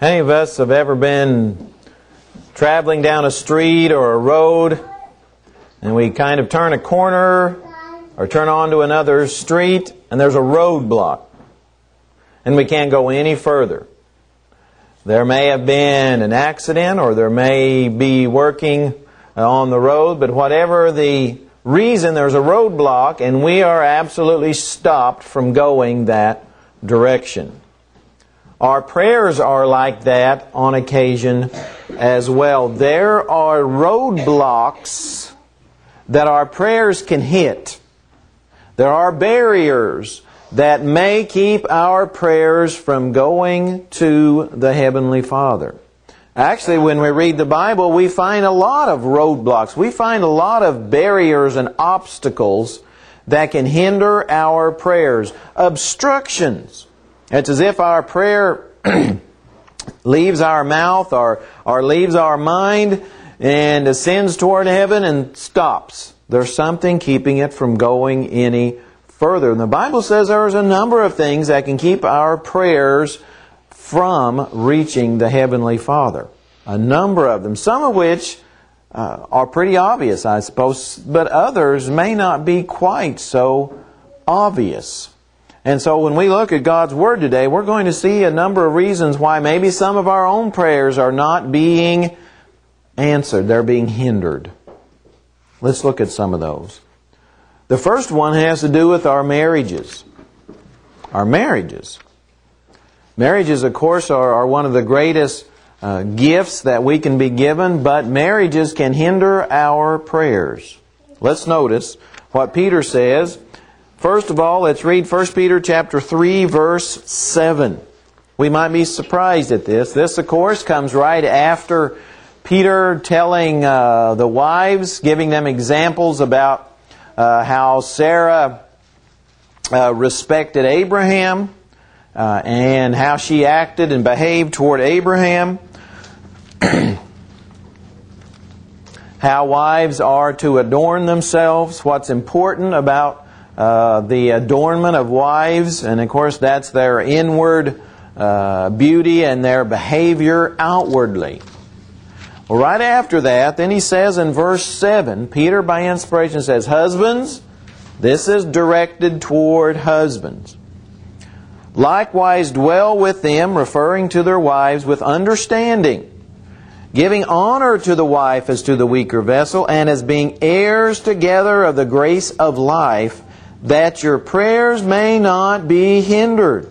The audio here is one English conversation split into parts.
Any of us have ever been traveling down a street or a road and we kind of turn a corner or turn onto another street and there's a roadblock and we can't go any further? There may have been an accident or there may be working on the road, but whatever the reason, there's a roadblock and we are absolutely stopped from going that direction. Our prayers are like that on occasion as well. There are roadblocks that our prayers can hit. There are barriers that may keep our prayers from going to the Heavenly Father. Actually, when we read the Bible, we find a lot of roadblocks. We find a lot of barriers and obstacles that can hinder our prayers. Obstructions. It's as if our prayer leaves our mouth or leaves our mind and ascends toward heaven and stops. There's something keeping it from going any further. And the Bible says there's a number of things that can keep our prayers from reaching the Heavenly Father. A number of them. Some of which are pretty obvious, I suppose, but others may not be quite so obvious. And so when we look at God's Word today, we're going to see a number of reasons why maybe some of our own prayers are not being answered. They're being hindered. Let's look at some of those. The first one has to do with our marriages. Our marriages. Marriages, of course, are one of the greatest gifts that we can be given, but marriages can hinder our prayers. Let's notice what Peter says. First of all, let's read 1 Peter chapter 3, verse 7. We might be surprised at this. This, of course, comes right after Peter telling the wives, giving them examples about how Sarah respected Abraham and how she acted and behaved toward Abraham. How wives are to adorn themselves, what's important about the adornment of wives, and of course that's their inward beauty and their behavior outwardly. Well, right after that, then he says in verse 7, Peter by inspiration says, "Husbands, this is directed toward husbands. Likewise dwell with them," referring to their wives, "with understanding, giving honor to the wife as to the weaker vessel, and as being heirs together of the grace of life, that your prayers may not be hindered."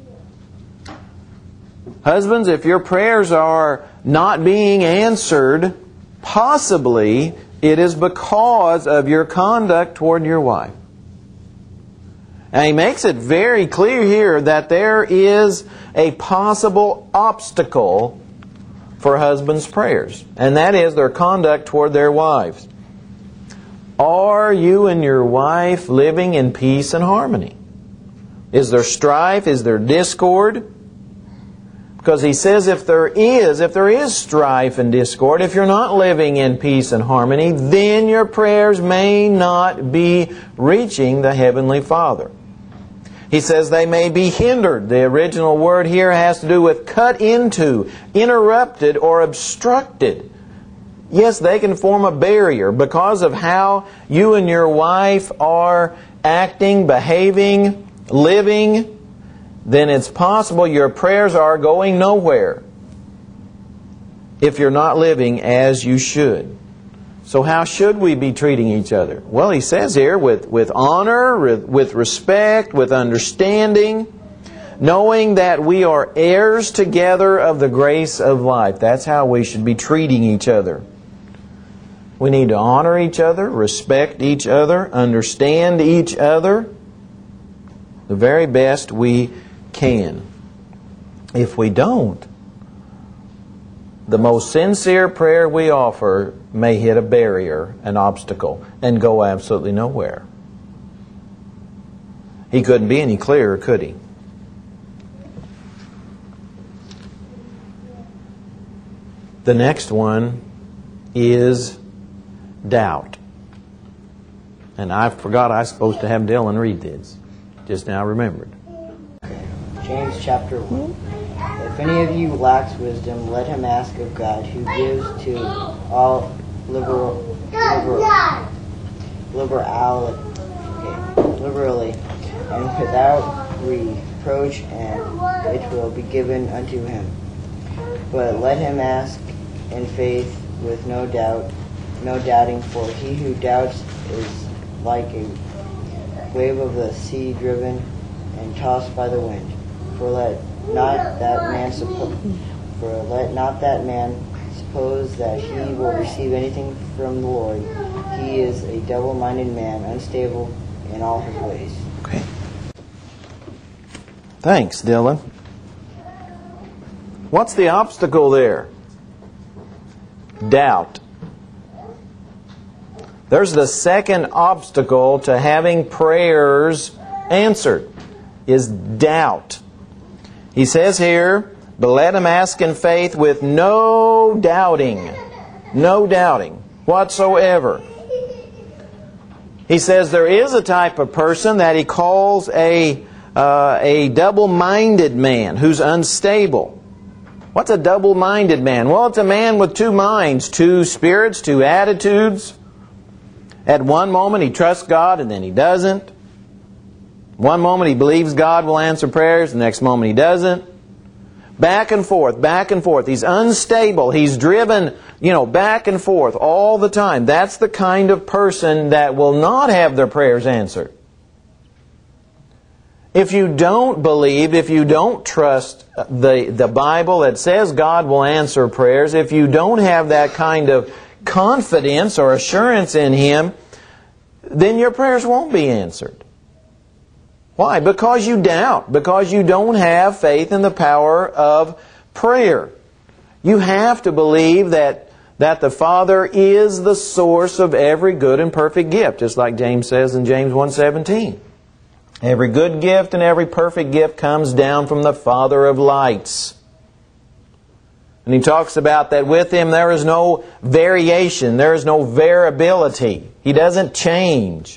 Husbands, if your prayers are not being answered, possibly it is because of your conduct toward your wife. And he makes it very clear here that there is a possible obstacle for husbands' prayers, and that is their conduct toward their wives. Are you and your wife living in peace and harmony? Is there strife? Is there discord? Because he says if there is strife and discord, if you're not living in peace and harmony, then your prayers may not be reaching the Heavenly Father. He says they may be hindered. The original word here has to do with cut into, interrupted, or obstructed. Yes, they can form a barrier because of how you and your wife are acting, behaving, living. Then it's possible your prayers are going nowhere if you're not living as you should. So how should we be treating each other? Well, he says here, with honor, with respect, with understanding, knowing that we are heirs together of the grace of life. That's how we should be treating each other. We need to honor each other, respect each other, understand each other the very best we can. If we don't, the most sincere prayer we offer may hit a barrier, an obstacle, and go absolutely nowhere. He couldn't be any clearer, could he? The next one is doubt. And I forgot I was supposed to have Dylan read this. Just now remembered. James chapter 1. If any of you lacks wisdom, let him ask of God, who gives to all liberally, and without reproach, and it will be given unto him. But let him ask in faith with no doubting, for he who doubts is like a wave of the sea driven and tossed by the wind. For let not that man suppose that he will receive anything from the Lord. He is a double-minded man, unstable in all his ways. Okay. Thanks, Dylan. What's the obstacle there? Doubt. There's the second obstacle to having prayers answered, is doubt. He says here, but let him ask in faith with no doubting whatsoever. He says there is a type of person that he calls a double-minded man who's unstable. What's a double-minded man? Well, it's a man with two minds, two spirits, two attitudes. At one moment he trusts God and then he doesn't. One moment he believes God will answer prayers, the next moment he doesn't. Back and forth, back and forth. He's unstable. He's driven, back and forth all the time. That's the kind of person that will not have their prayers answered. If you don't believe, if you don't trust the Bible that says God will answer prayers, if you don't have that kind of confidence or assurance in Him, then your prayers won't be answered. Why? Because you doubt. Because you don't have faith in the power of prayer. You have to believe that the Father is the source of every good and perfect gift, just like James says in James 1:17. Every good gift and every perfect gift comes down from the Father of lights. And he talks about that with Him there is no variation, there is no variability. He doesn't change.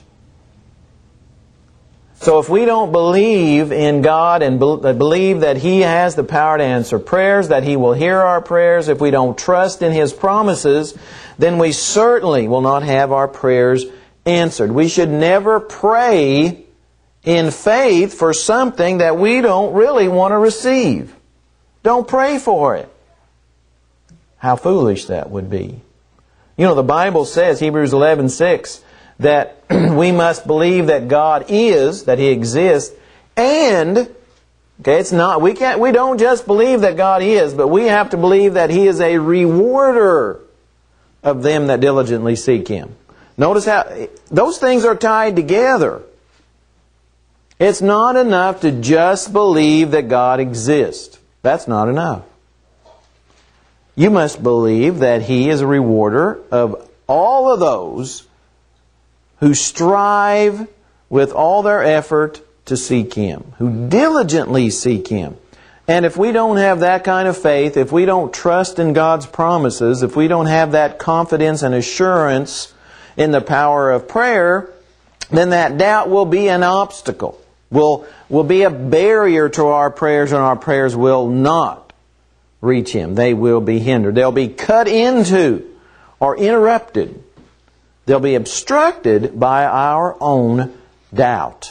So if we don't believe in God and believe that He has the power to answer prayers, that He will hear our prayers, if we don't trust in His promises, then we certainly will not have our prayers answered. We should never pray in faith for something that we don't really want to receive. Don't pray for it. How foolish that would be. The Bible says, Hebrews 11:6, that we must believe that God is, that He exists, and we don't just believe that God is, but we have to believe that He is a rewarder of them that diligently seek Him. Notice how those things are tied together. It's not enough to just believe that God exists. That's not enough. You must believe that He is a rewarder of all of those who strive with all their effort to seek Him, who diligently seek Him. And if we don't have that kind of faith, if we don't trust in God's promises, if we don't have that confidence and assurance in the power of prayer, then that doubt will be an obstacle, will be a barrier to our prayers, and our prayers will not reach Him. They will be hindered. They'll be cut into or interrupted. They'll be obstructed by our own doubt.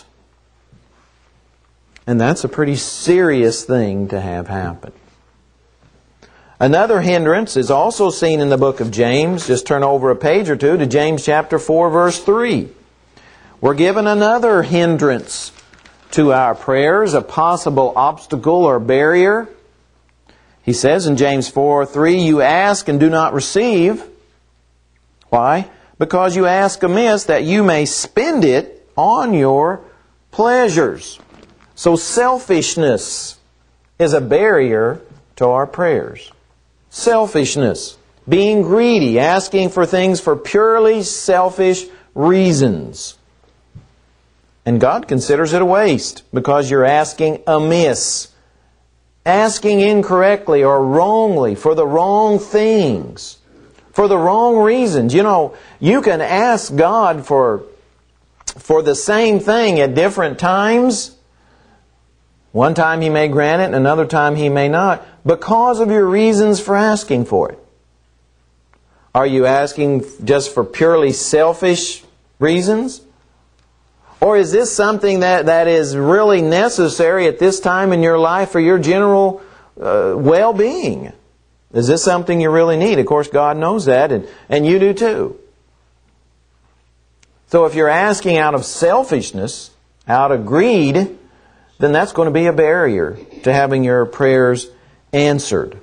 And that's a pretty serious thing to have happen. Another hindrance is also seen in the book of James. Just turn over a page or two to James chapter 4, verse 3. We're given another hindrance to our prayers, a possible obstacle or barrier. He says in James 4:3, you ask and do not receive. Why? Because you ask amiss that you may spend it on your pleasures. So selfishness is a barrier to our prayers. Selfishness. Being greedy, asking for things for purely selfish reasons. And God considers it a waste because you're asking amiss. Asking incorrectly or wrongly for the wrong things. For the wrong reasons. You can ask God for the same thing at different times. One time He may grant it, and another time He may not. because of your reasons for asking for it. Are you asking just for purely selfish reasons? Or is this something that is really necessary at this time in your life for your general well-being? Is this something you really need? Of course, God knows that, and you do too. So if you're asking out of selfishness, out of greed, then that's going to be a barrier to having your prayers answered.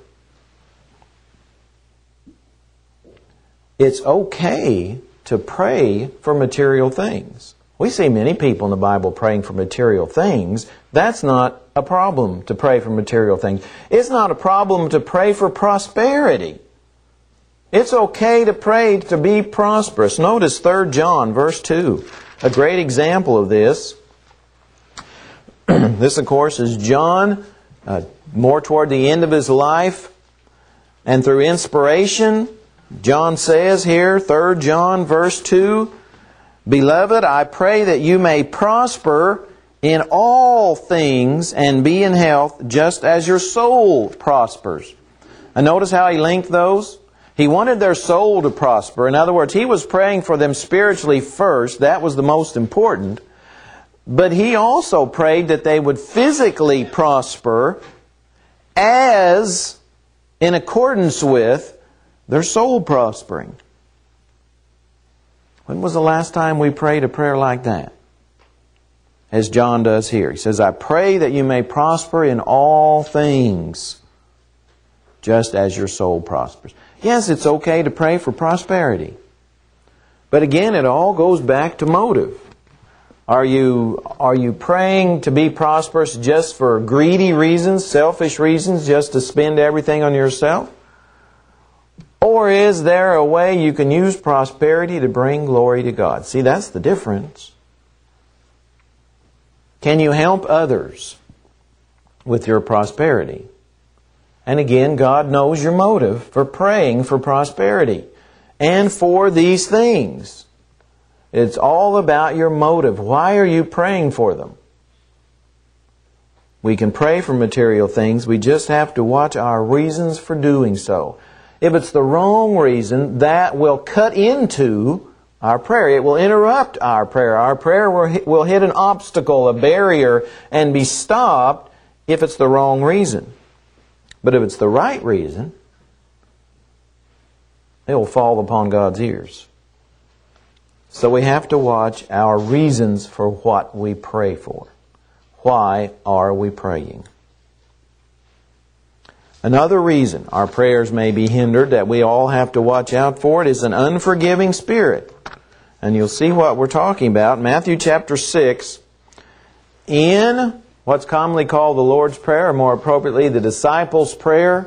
It's okay to pray for material things. We see many people in the Bible praying for material things. That's not a problem to pray for material things. It's not a problem to pray for prosperity. It's okay to pray to be prosperous. Notice 3 John verse 2. A great example of this. This, of course, is John, more toward the end of his life. And through inspiration, John says here, 3 John verse 2, Beloved, I pray that you may prosper in all things and be in health just as your soul prospers. And notice how he linked those? He wanted their soul to prosper. In other words, he was praying for them spiritually first. That was the most important. But he also prayed that they would physically prosper as in accordance with their soul prospering. When was the last time we prayed a prayer like that? As John does here. He says, I pray that you may prosper in all things, just as your soul prospers. Yes, it's okay to pray for prosperity. But again, it all goes back to motive. Are you praying to be prosperous just for greedy reasons, selfish reasons, just to spend everything on yourself? Or is there a way you can use prosperity to bring glory to God? See, that's the difference. Can you help others with your prosperity? And again, God knows your motive for praying for prosperity and for these things. It's all about your motive. Why are you praying for them? We can pray for material things. We just have to watch our reasons for doing so. If it's the wrong reason, that will cut into our prayer. It will interrupt our prayer. Our prayer will hit an obstacle, a barrier, and be stopped if it's the wrong reason. But if it's the right reason, it will fall upon God's ears. So we have to watch our reasons for what we pray for. Why are we praying? Another reason our prayers may be hindered that we all have to watch out for it is an unforgiving spirit. And you'll see what we're talking about. Matthew chapter 6, in what's commonly called the Lord's Prayer, or more appropriately, the disciples' prayer.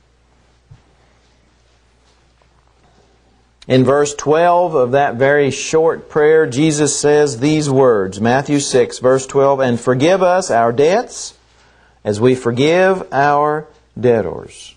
In verse 12 of that very short prayer, Jesus says these words, Matthew 6, verse 12, And forgive us our debts as we forgive our debtors.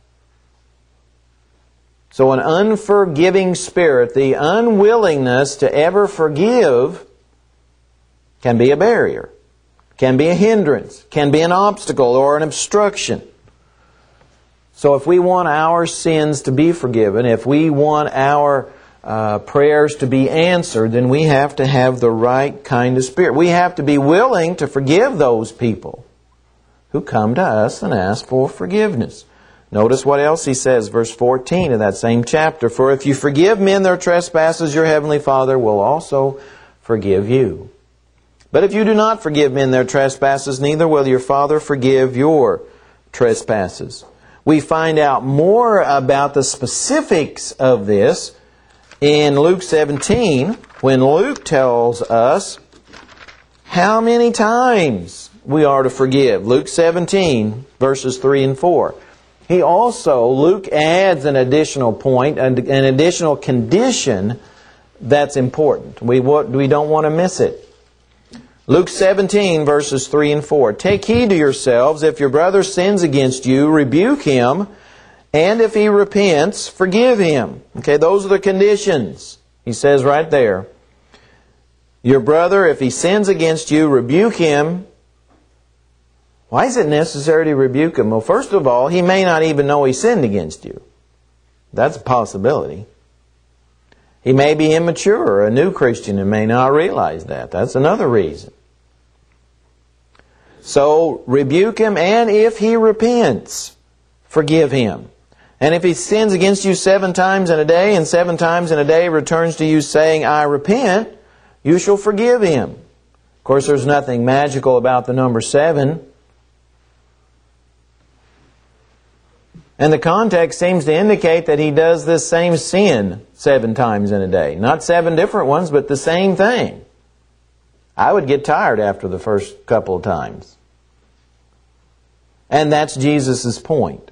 So an unforgiving spirit, the unwillingness to ever forgive, can be a barrier, can be a hindrance, can be an obstacle or an obstruction. So if we want our sins to be forgiven, if we want our prayers to be answered, then we have to have the right kind of spirit. We have to be willing to forgive those people who come to us and ask for forgiveness. Notice what else he says, verse 14 of that same chapter. For if you forgive men their trespasses, your heavenly Father will also forgive you. But if you do not forgive men their trespasses, neither will your Father forgive your trespasses. We find out more about the specifics of this in Luke 17, when Luke tells us how many times we are to forgive. Luke 17, verses 3 and 4. Luke adds an additional point, an additional condition that's important. We don't want to miss it. Luke 17, verses 3 and 4. Take heed to yourselves. If your brother sins against you, rebuke him. And if he repents, forgive him. Okay, those are the conditions. He says right there. Your brother, if he sins against you, rebuke him. Why is it necessary to rebuke him? Well, first of all, he may not even know he sinned against you. That's a possibility. He may be immature or a new Christian and may not realize that. That's another reason. So, rebuke him, and if he repents, forgive him. And if he sins against you 7 times in a day, and 7 times in a day returns to you saying, I repent, you shall forgive him. Of course, there's nothing magical about the number 7. And the context seems to indicate that he does this same sin 7 times in a day. Not 7 different ones, but the same thing. I would get tired after the first couple of times. And that's Jesus' point.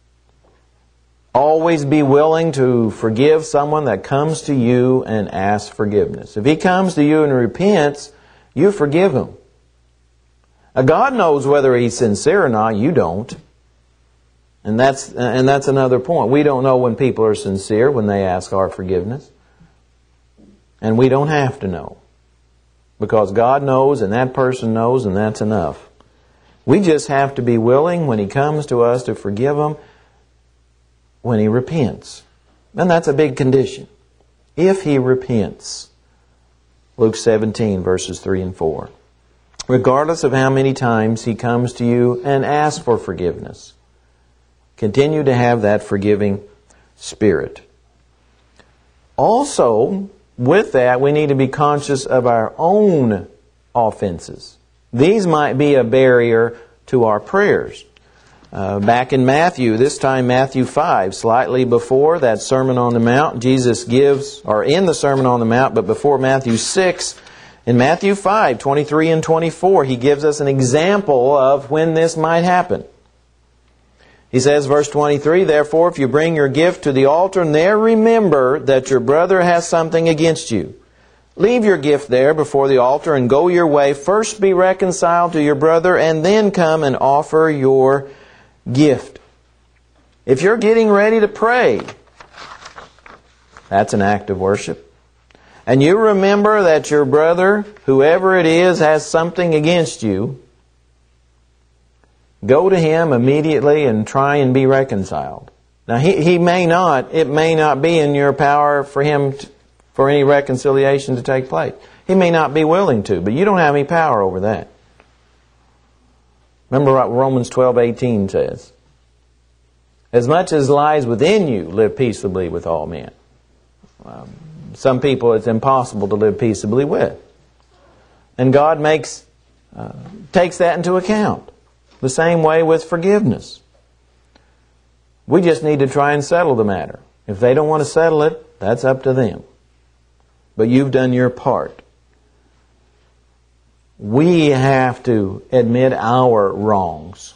Always be willing to forgive someone that comes to you and asks forgiveness. If he comes to you and repents, you forgive him. Now, God knows whether he's sincere or not. You don't. And that's another point. We don't know when people are sincere when they ask our forgiveness. And we don't have to know. Because God knows and that person knows, and that's enough. We just have to be willing when he comes to us to forgive him when he repents. And that's a big condition. If he repents. Luke 17, verses 3 and 4. Regardless of how many times he comes to you and asks for forgiveness, continue to have that forgiving spirit. Also, with that, we need to be conscious of our own offenses. These might be a barrier to our prayers. Back in Matthew, this time Matthew 5, slightly before that Sermon on the Mount, Jesus gives, or in the Sermon on the Mount, but before Matthew 6, in Matthew 5, 23 and 24, he gives us an example of when this might happen. He says, verse 23, Therefore, if you bring your gift to the altar, and there remember that your brother has something against you. Leave your gift there before the altar and go your way. First be reconciled to your brother, and then come and offer your gift. If you're getting ready to pray, that's an act of worship. And you remember that your brother, whoever it is, has something against you, go to him immediately and try and be reconciled. Now, it may not be in your power for him for any reconciliation to take place. He may not be willing to, but you don't have any power over that. Remember what Romans 12:18 says. As much as lies within you, live peaceably with all men. Some people it's impossible to live peaceably with. And God takes that into account. The same way with forgiveness. We just need to try and settle the matter. If they don't want to settle it, that's up to them. But you've done your part. We have to admit our wrongs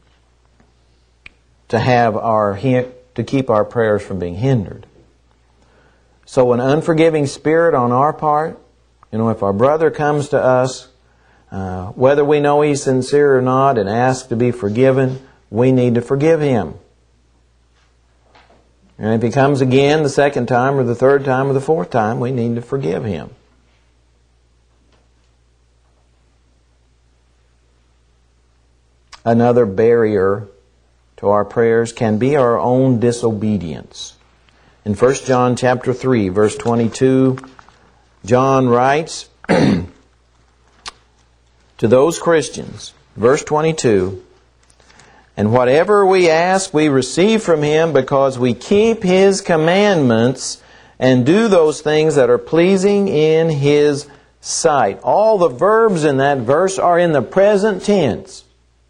to keep our prayers from being hindered. So an unforgiving spirit on our part, if our brother comes to us, whether we know he's sincere or not and asks to be forgiven, we need to forgive him. And if he comes again the second time or the third time or the fourth time, we need to forgive him. Another barrier to our prayers can be our own disobedience. In 1 John chapter 3, verse 22, John writes to those Christians, verse 22, And whatever we ask, we receive from Him because we keep His commandments and do those things that are pleasing in His sight. All the verbs in that verse are in the present tense.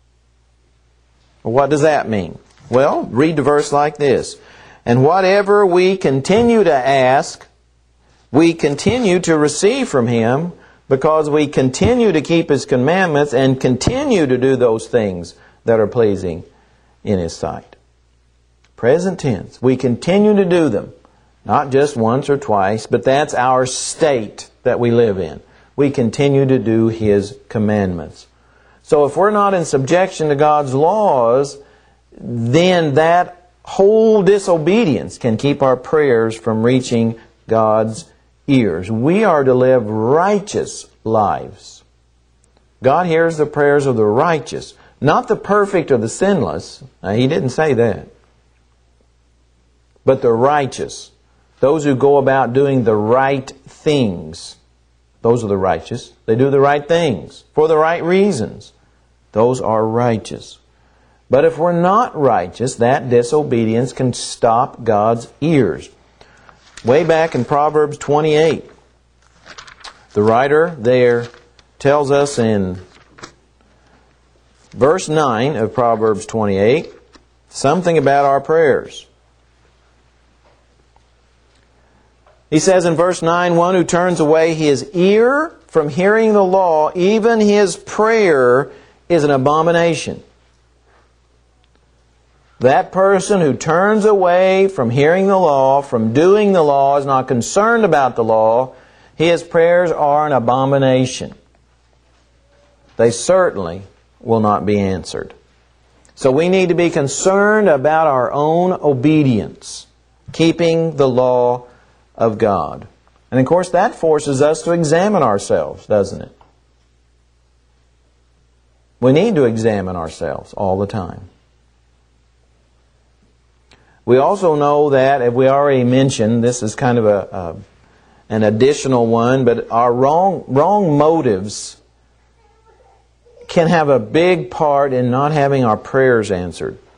What does that mean? Well, read the verse like this. And whatever we continue to ask, we continue to receive from Him because we continue to keep His commandments and continue to do those things that are pleasing in His sight. Present tense. We continue to do them. Not just once or twice, but that's our state that we live in. We continue to do His commandments. So if we're not in subjection to God's laws, then that whole disobedience can keep our prayers from reaching God's ears. We are to live righteous lives. God hears the prayers of the righteous. Not the perfect or the sinless. Now, he didn't say that. But the righteous. Those who go about doing the right things. Those are the righteous. They do the right things for the right reasons. Those are righteous. But if we're not righteous, that disobedience can stop God's ears. Way back in Proverbs 28, the writer there tells us in verse 9 of Proverbs 28 something about our prayers. He says in verse 9, one who turns away his ear from hearing the law, even his prayer is an abomination. That person who turns away from hearing the law, from doing the law, is not concerned about the law, his prayers are an abomination. They certainly will not be answered. So we need to be concerned about our own obedience, keeping the law of God. And of course that forces us to examine ourselves, doesn't it? We need to examine ourselves all the time. We also know that, as we already mentioned, this is kind of an additional one, but our wrong motives can have a big part in not having our prayers answered.